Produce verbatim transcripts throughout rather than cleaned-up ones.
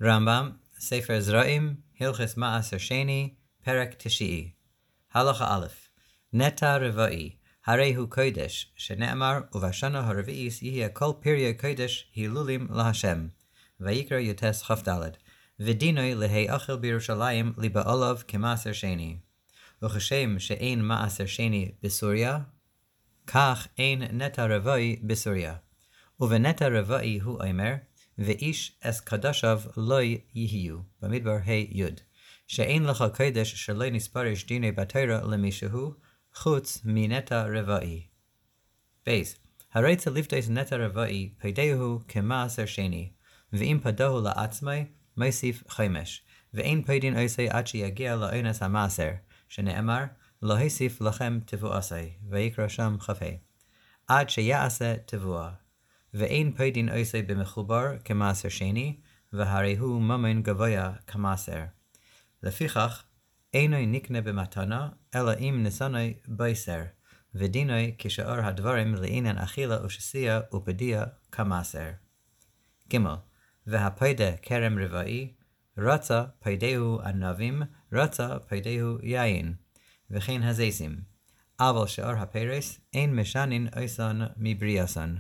רמב"ם, ספר זרעים, הלכס מעשר שני, פרק תשיעי. הלכה א', נטע רבעי, הרי הוא קודש, שנאמר, ובשנה הרביעית יהיה כל פריה קודש הילולים להשם. ויקרא יוטס כ"ד, ודינוי להאכל בירושלים לבעולב כמעשר שני. וכשם שאין מעשר שני בסוריה, כך אין נטע רבעי בסוריה. ובנטע רבעי הוא אומר, ואיש אס קדשיו לא יהיו, במדבר ה' י', שאין לך קודש שלא נספרש דיני בתורה למישהו, חוץ מנטע רבעי. בייס, הרי צליפתוס נטע רבעי פדהו כמעשר שני, ואם פדהו לעצמי, מוסיף חמש, ואין פדין עושה עד שיגיע לעונס המעשר, שנאמר, לא הוסיף לכם תבואסי, ויקרא שם כ"ה, עד שיעשה תבואה. ואין פדין עושה במחובר כמעשר שני, והרי הוא ממון גבוה כמעשר. לפיכך, אינו נקנה במתנה, אלא אם נסנוי בייסר, ודינוי כשאר הדברים לעניין אכילה ושסייה ופדיע כמעשר. ג' והפדה כרם רבעי, רצה פדהו ענבים, רצה פדהו יין, וכן הזיסים. אבל שאר הפרס אין משנין עושן מבריאסן.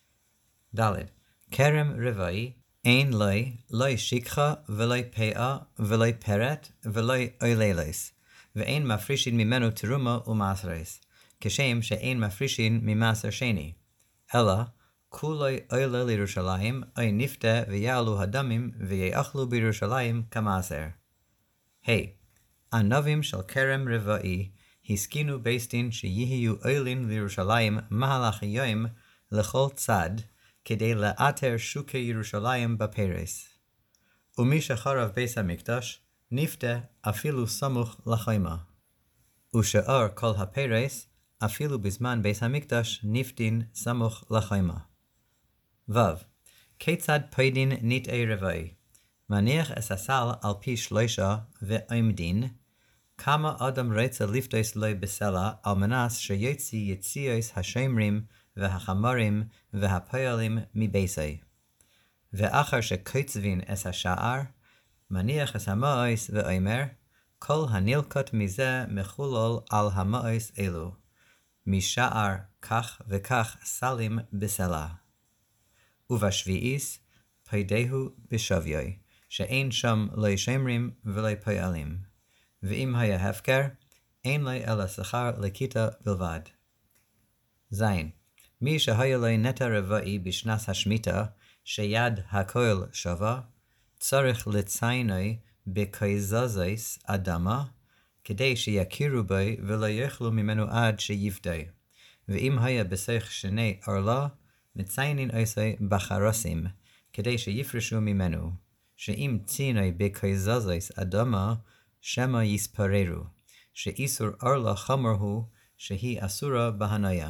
ד' כרם רבעי, אין לוי, לא שכחה ולא פאה ולא פרט ולא אוללס, ואין מפרישין ממנו תרומה ומעשרס, כשם שאין מפרישין ממעשר שני, אלא כולי עולה לירושלים, אי נפתה ויעלו הדמים ויאכלו בירושלים כמעשר. ה' ענבים של כרם רבעי, הסכינו ביסטין שיהיו עולים לירושלים מהלך יום לכל צד, כדי לאתר שוקי ירושלים בפרס. ומי שחרב ביס המקדש, נפתה אפילו סמוך לחיימה. ושאר כל הפרס, אפילו בזמן ביס המקדש, נפתין סמוך לחיימה. ו. כיצד פדין נטעי רבעי? מניח אס הסל על פי שלושה ועמדין, כמה אדם רצה לפתוס לו בסלע, על מנס שיוציא יציאוס השומרים והחמורים והפועלים מביסי. ואחר שקוצבין אס השער, מניח אס המאוס ואומר, כל הנלקות מזה מחולל על המאוס אלו, משער כך וכך סלים בסלע. ובשביעיס פדהו בשוויוי, שאין שם לא שומרים ולא פועלים. ואם היה הפקר, אין לו אלא שכר לכיתה בלבד. זין, מי שהיה לו נטע רבעי בשנת השמיטה, שיד הכל שווה, צריך לציינוי בקזזיס אדמה, כדי שיכירו בו ולא יאכלו ממנו עד שיפדה. ואם היה בסך שני ערלה, מציינין עושה בחרסים, כדי שיפרשו ממנו, שאם צינוי בקזזיס אדמה, שמה יספררו, שאיסור ערלה חמור הוא, שהיא אסורה בהניה.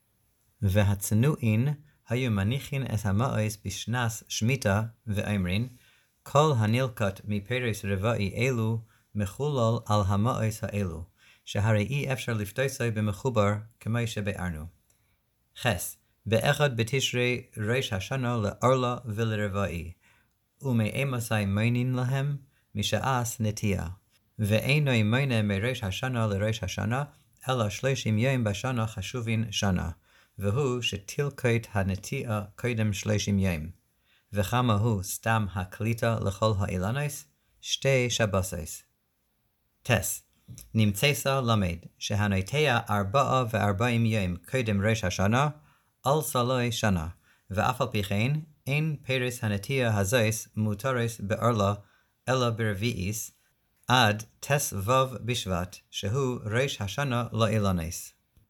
והצנועין היו מניחין את המאוס בשנס שמיטה ואומרין, כל הנלקט מפרס רבעי אלו מחולל על המאוס האלו, שהרי אי אפשר לפתוסו במחובר כמו שבארנו. חס, באחד בתשרי ראש השנה לערלה ולרבעי, ומאמסי מוינין להם משעס נטייה. ואינו מוינה מראש השנה לראש השנה, אלא שלושים יום בשנה חשובין שנה, והוא שתלקט הנטיעה קודם שלושים יום. וכמה הוא סתם הקליטה לכל האילנוס? שתי שבסוס. תס, נמצאסה למד, שהנטיעה ארבעה וארבעים יום קודם ראש השנה, על סלוי שנה, ואף על פי כן, אין פרס הנטיעה הזויס מותרס בערלה, אלא ברביעיס, עד תס וו בשבט, שהוא ראש השנה לאילנס.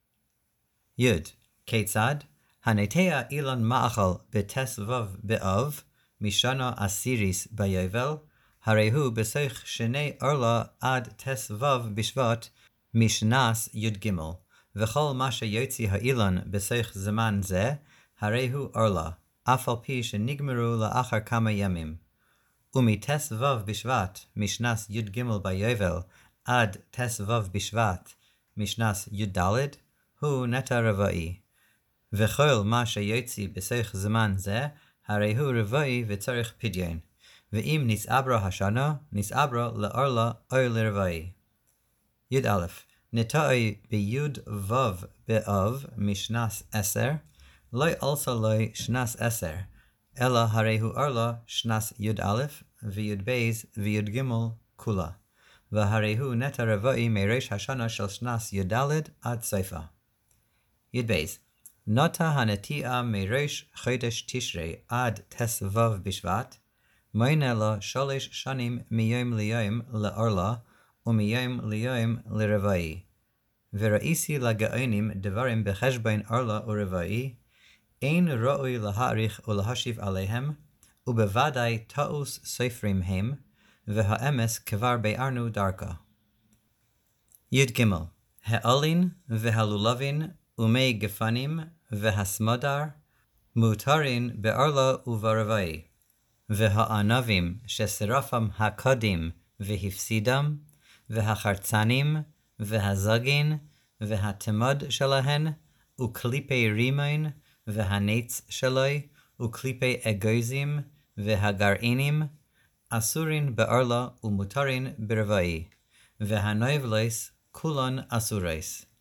י. כיצד? הנטע אילן מאכל בתס וו באב, משנה עשיריס ביובל, הרי הוא בסך שני ערלה עד תס וו בשבט, משנס י"ג, וכל מה שיוציא האילן בסך זמן זה, הרי הוא ערלה, אף על פי שנגמרו לאחר כמה ימים. ומתס וו בשבט, משנס י"ג ביובל, עד תס וו בשבט, משנס י"ד, הוא נטע רבעי. וכל מה שיוציא בסך זמן זה, הרי הוא רבעי וצריך פדיון. ואם נסעברה השנה, נסעברה לארלה או לרבעי. י"א נטעי ביוד וו באב משנס עשר, לא אלסה לו שנס עשר, אלא הרי הוא ארלה שנס י"א וי"ב וי"ג כולה, והרי הוא נטע רבעי מראש השנה של שנס י"ד עד סופה. י"ב נטע הנטיעה מראש חודש תשרי עד תסבב בשבט, מונה לו שלוש שנים מיום ליום לארלה, ומיום ליום לרבעי. וראיסי לגאונים דברים בחשבון ארלה ורבעי, אין ראוי להעריך ולהשיב עליהם, ובוודאי תאוס סופרים הם, והאמס כבר ביארנו דרכה. י"ג העלין והלולבין ומי גפנים והסמדר מותרין בארלה וברבעי, והענבים ששרפם הקודים והפסידם, והחרצנים והזגין והתמד שלהן, וקליפי רימון והניץ שלוי, וקליפי אגוזים והגרעינים, אסורין בארלה ומותרין ברבעי, והנויבלוס כולן אסורס.